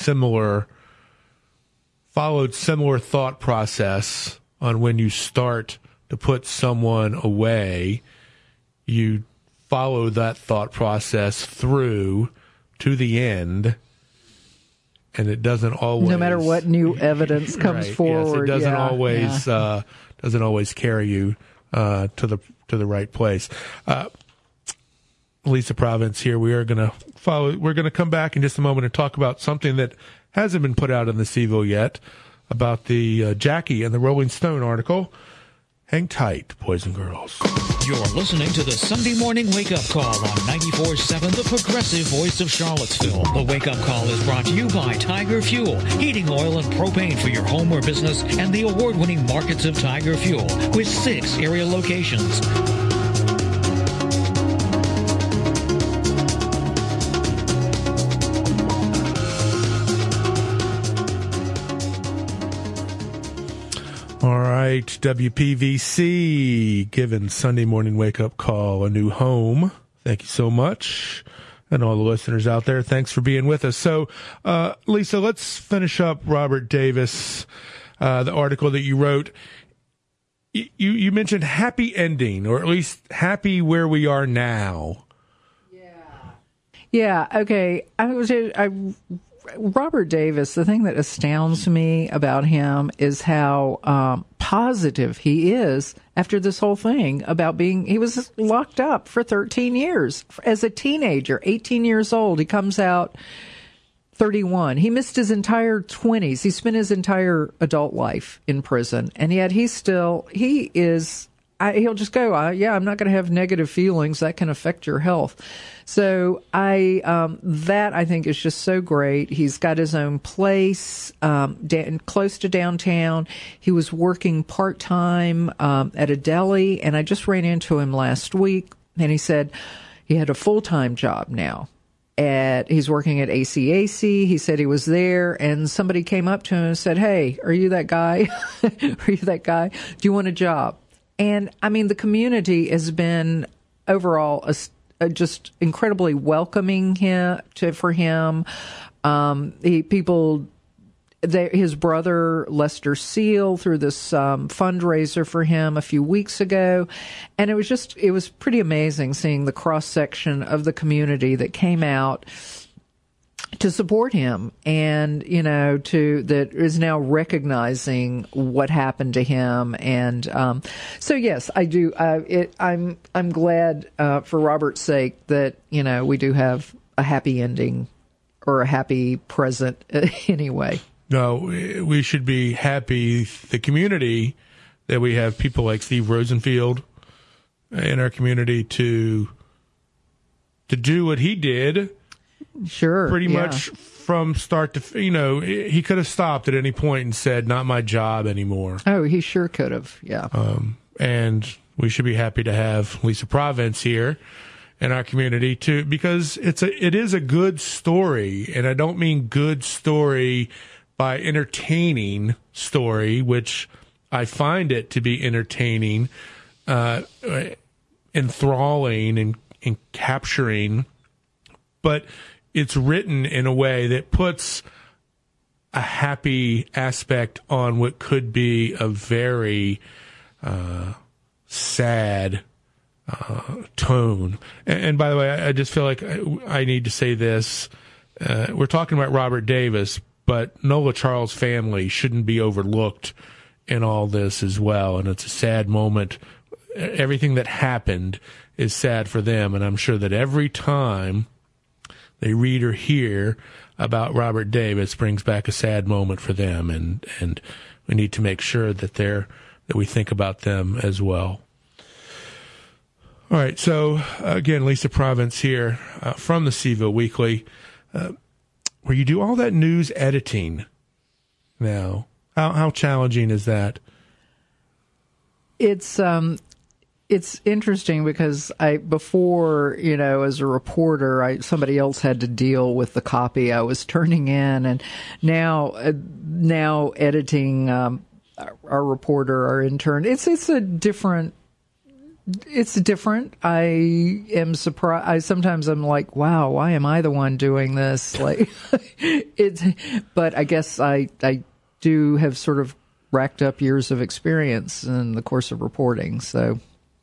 followed similar thought process on when you start to put someone away. You follow that thought process through to the end, and it doesn't always, no matter what new evidence comes right, forward. Yes, it doesn't always carry you to the right place. Lisa Province here. We're going to come back in just a moment and talk about something that hasn't been put out in the Seaville yet, about the Jackie and the Rolling Stone article. Hang tight, boys and girls. You're listening to the Sunday Morning Wake Up Call on 94.7, the progressive voice of Charlottesville. The Wake Up Call is brought to you by Tiger Fuel, heating oil and propane for your home or business, and the award-winning Markets of Tiger Fuel, with 6 area locations. All right, WPVC, giving Sunday Morning Wake Up Call a new home. Thank you so much. And all the listeners out there, thanks for being with us. So, Lisa, let's finish up Robert Davis, the article that you wrote. You mentioned happy ending, or at least happy where we are now. Yeah, okay. Robert Davis, the thing that astounds me about him is how positive he is after this whole thing about he was locked up for 13 years as a teenager, 18 years old. He comes out 31. He missed his entire 20s. He spent his entire adult life in prison, and yet he'll just go, I'm not going to have negative feelings. That can affect your health. So that I think is just so great. He's got his own place close to downtown. He was working part-time at a deli, and I just ran into him last week, and he said he had a full-time job now. he's working at ACAC. He said he was there, and somebody came up to him and said, "Hey, are you that guy? Are you that guy? Do you want a job?" And I mean, the community has been overall just incredibly welcoming for him. His brother Lester Seal threw this fundraiser for him a few weeks ago, and it was pretty amazing seeing the cross section of the community that came out to support him, and that is now recognizing what happened to him. And so yes, I do. I'm glad for Robert's sake that we do have a happy ending or a happy present anyway. No, we should be happy, the community, that we have people like Steve Rosenfield in our community to do what he did. Sure. Pretty much from start to, he could have stopped at any point and said, "Not my job anymore." Oh, he sure could have. Yeah. And we should be happy to have Lisa Province here in our community too, because it is a good story. And I don't mean good story by entertaining story, which I find it to be entertaining, enthralling and capturing, but it's written in a way that puts a happy aspect on what could be a very sad tone. And by the way, I just feel like I need to say this. We're talking about Robert Davis, but Nola Charles' family shouldn't be overlooked in all this as well. And it's a sad moment. Everything that happened is sad for them. And I'm sure that every time they read or hear about Robert Davis brings back a sad moment for them. And we need to make sure that we think about them as well. All right. So again, Lisa Province here from the CVille Weekly, where you do all that news editing now. How challenging is that? It's interesting because before, as a reporter, somebody else had to deal with the copy I was turning in, and now editing our reporter, our intern. It's different. I am surprised. Sometimes I'm like, wow, why am I the one doing this? Like, but I guess I do have sort of racked up years of experience in the course of reporting. So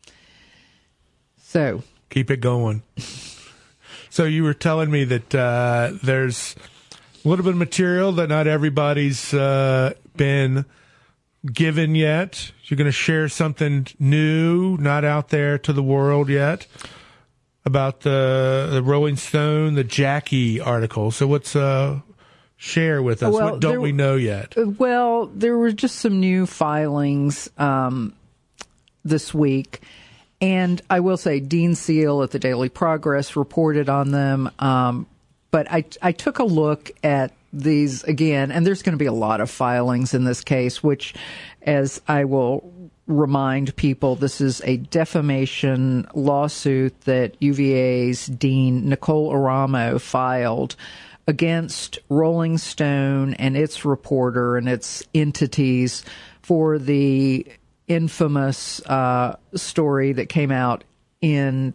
keep it going. So you were telling me that there's a little bit of material that not everybody's been given yet. You're going to share something new, not out there to the world yet, about the Rolling Stone, the Jackie article. So what's share with us? What don't we know yet? Well, there were just some new filings this week. And I will say Dean Seal at the Daily Progress reported on them. But I took a look at these again, and there's going to be a lot of filings in this case, which, as I will remind people, this is a defamation lawsuit that UVA's Dean Nicole Aramo filed against Rolling Stone and its reporter and its entities for the infamous story that came out in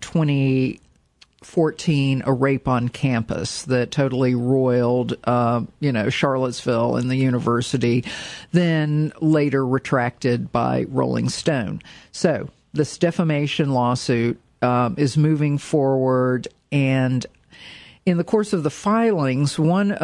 2014, a rape on campus that totally roiled, Charlottesville and the university, then later retracted by Rolling Stone. So this defamation lawsuit is moving forward, and in the course of the filings,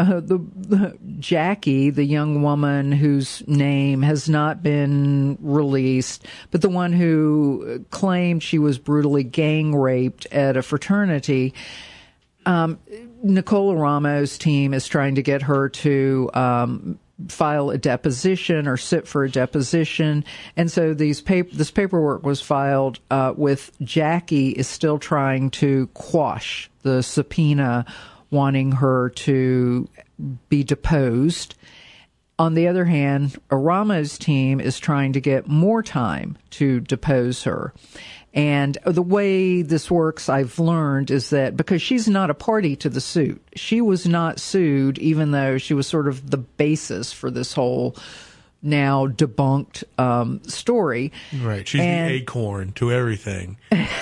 Jackie, the young woman whose name has not been released, but the one who claimed she was brutally gang raped at a fraternity, Nicole Aramo's team is trying to get her to file a deposition or sit for a deposition. And so this paperwork was filed with Jackie is still trying to quash the subpoena, wanting her to be deposed. On the other hand, Aramo's team is trying to get more time to depose her. And the way this works, I've learned, is that because she's not a party to the suit, she was not sued, even though she was sort of the basis for this whole now debunked story. Right. She's the acorn to everything.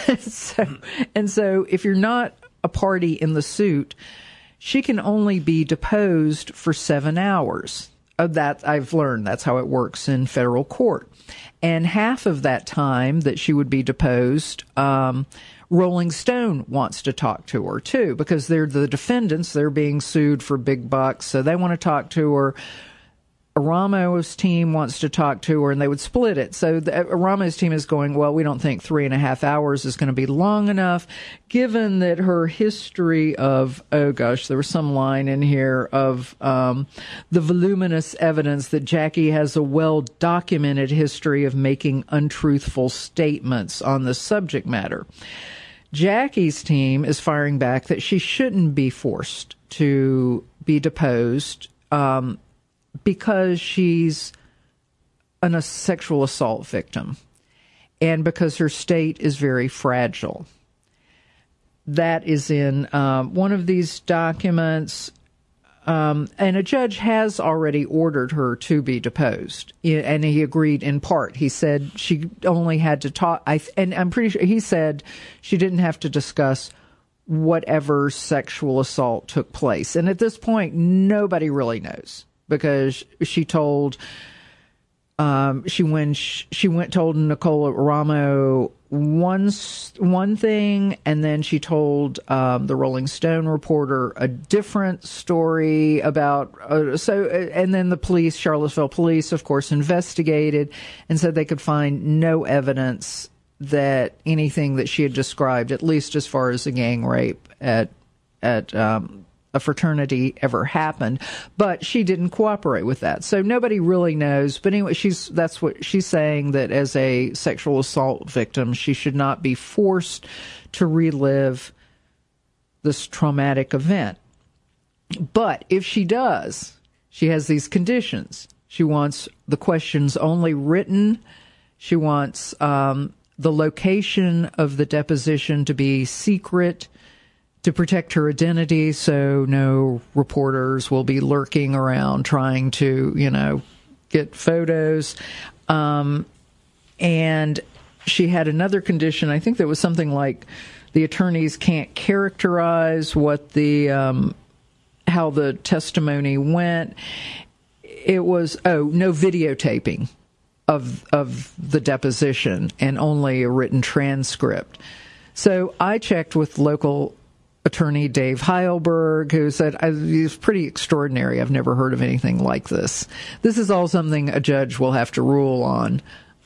So if you're not a party in the suit, she can only be deposed for 7 hours. That I've learned. That's how it works in federal court. And half of that time that she would be deposed, Rolling Stone wants to talk to her, too, because they're the defendants. They're being sued for big bucks, so they want to talk to her. Aramo's team wants to talk to her, and they would split it. So Aramo's team is going, well, we don't think 3.5 hours is going to be long enough, given that her history of, there was some line in here of the voluminous evidence that Jackie has a well-documented history of making untruthful statements on the subject matter. Jackie's team is firing back that she shouldn't be forced to be deposed because she's a sexual assault victim and because her state is very fragile. That is in one of these documents, and a judge has already ordered her to be deposed, and he agreed in part. He said she only had to talk, and I'm pretty sure he said she didn't have to discuss whatever sexual assault took place. And at this point, nobody really knows. Because she told, told Nicole Aramo one thing, and then she told the Rolling Stone reporter a different story about. And then the police, Charlottesville police, of course, investigated and said they could find no evidence that anything that she had described, at least as far as a gang rape at a fraternity, ever happened, but she didn't cooperate with that. So nobody really knows. But anyway, that's what she's saying, that as a sexual assault victim, she should not be forced to relive this traumatic event. But if she does, she has these conditions. She wants the questions only written. She wants the location of the deposition to be secret, to protect her identity, so no reporters will be lurking around trying to, get photos. And she had another condition, I think that was something like the attorneys can't characterize what how the testimony went. It was, no videotaping of the deposition and only a written transcript. So I checked with local attorney Dave Heilberg, who said he's pretty extraordinary. I've never heard of anything like this. This is all something a judge will have to rule on.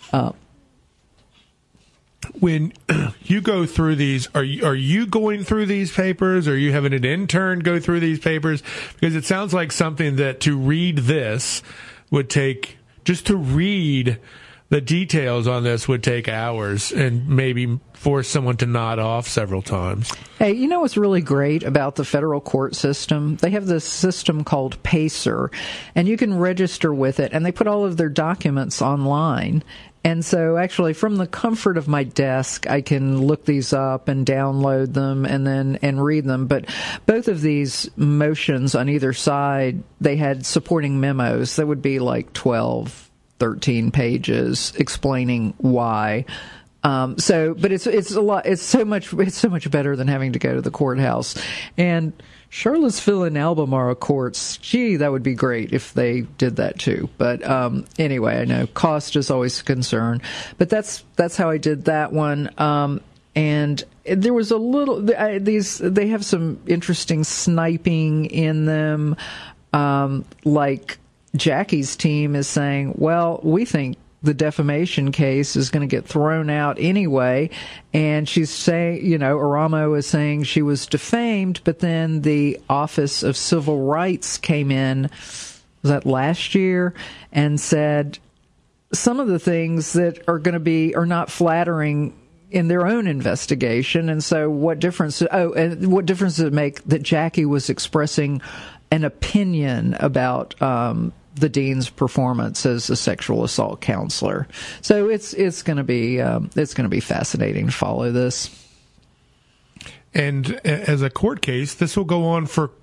When you go through these, are you going through these papers? Or are you having an intern go through these papers? Because it sounds like something that to read this would take, just to read the details on this would take hours and maybe force someone to nod off several times. Hey, you know what's really great about the federal court system? They have this system called PACER, and you can register with it, and they put all of their documents online. And so actually from the comfort of my desk, I can look these up and download them and read them. But both of these motions on either side, they had supporting memos that would be like 13 pages explaining why. But it's a lot. It's so much better than having to go to the courthouse. And Charlottesville and Albemarle courts, gee, that would be great if they did that too. But anyway, I know cost is always a concern. But that's how I did that one. And there was a little. They have some interesting sniping in them, like Jackie's team is saying, well, we think the defamation case is going to get thrown out anyway. And she's saying, Aramo is saying she was defamed, but then the Office of Civil Rights came in, was that last year, and said some of the things that are not flattering in their own investigation. And so what difference does it make that Jackie was expressing an opinion about the dean's performance as a sexual assault counselor. So it's going to be fascinating to follow this. And as a court case, this will go on for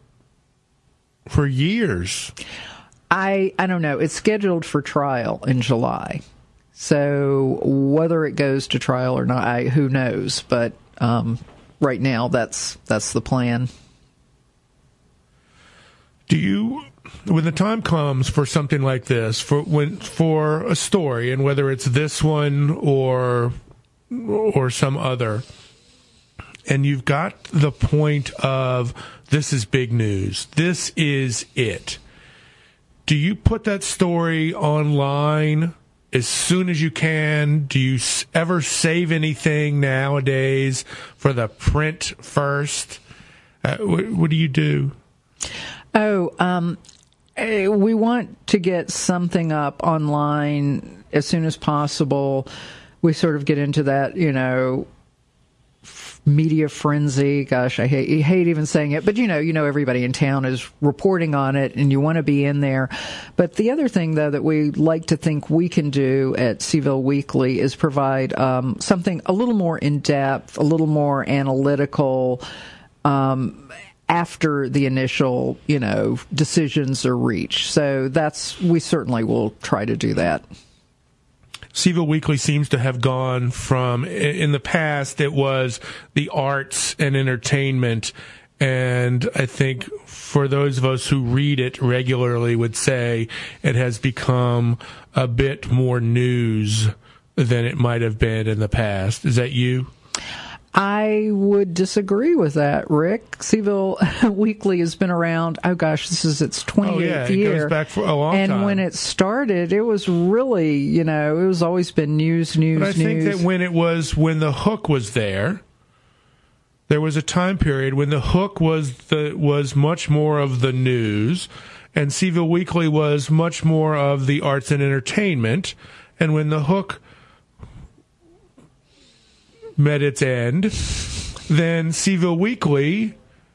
years. I don't know. It's scheduled for trial in July. So whether it goes to trial or not, who knows? But right now, that's the plan. Do you, when the time comes for something like this, for a story, and whether it's this one or some other, and you've got the point of this is big news, this is it, do you put that story online as soon as you can? Do you ever save anything nowadays for the print first? What do you do? We want to get something up online as soon as possible. We sort of get into that, media frenzy. Gosh, I hate even saying it, but everybody in town is reporting on it, and you want to be in there. But the other thing, though, that we like to think we can do at CVille Weekly is provide something a little more in depth, a little more analytical. After the initial, decisions are reached. So we certainly will try to do that. CVille Weekly seems to have gone from, in the past, it was the arts and entertainment. And I think for those of us who read it regularly would say it has become a bit more news than it might have been in the past. Is that you? I would disagree with that, Rick. CVille Weekly has been around, this is its 28th year. It goes back for a long time. And when it started, it was really, it was always been news. But I think that when the hook was there was a time period when the hook was much more of the news, and CVille Weekly was much more of the arts and entertainment. And when the hook met its end, then CVille Weekly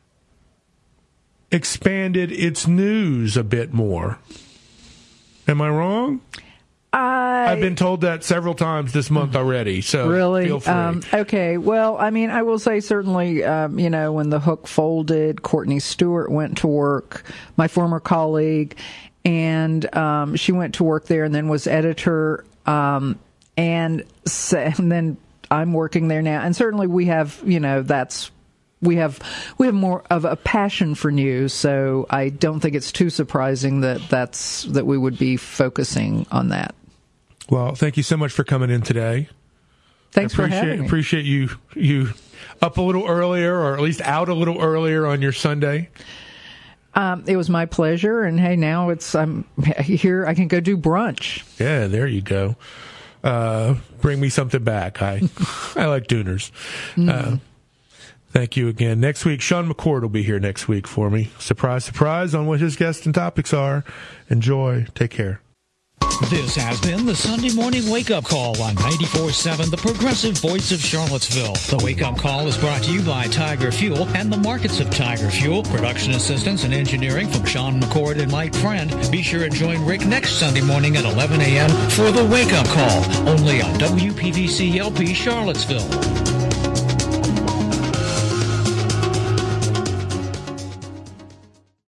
expanded its news a bit more. Am I wrong? I've been told that several times this month already, so really? Feel free. Okay, well, I will say certainly, when the hook folded, Courtney Stewart went to work, my former colleague, and she went to work there and then was editor, and then I'm working there now, and certainly we have, we have more of a passion for news. So I don't think it's too surprising that we would be focusing on that. Well, thank you so much for coming in today. Thanks for having me. Appreciate you up a little earlier, or at least out a little earlier on your Sunday. It was my pleasure, and hey, now I'm here. I can go do brunch. Yeah, there you go. Bring me something back. I like Dooners. Thank you again. Next week, Sean McCord will be here next week for me. Surprise, surprise on what his guests and topics are. Enjoy. Take care. This has been the Sunday Morning Wake-Up Call on 94.7, the progressive voice of Charlottesville. The Wake-Up Call is brought to you by Tiger Fuel and the markets of Tiger Fuel. Production assistance and engineering from Sean McCord and Mike Friend. Be sure to join Rick next Sunday morning at 11 a.m. for the Wake-Up Call, only on WPVC LP Charlottesville.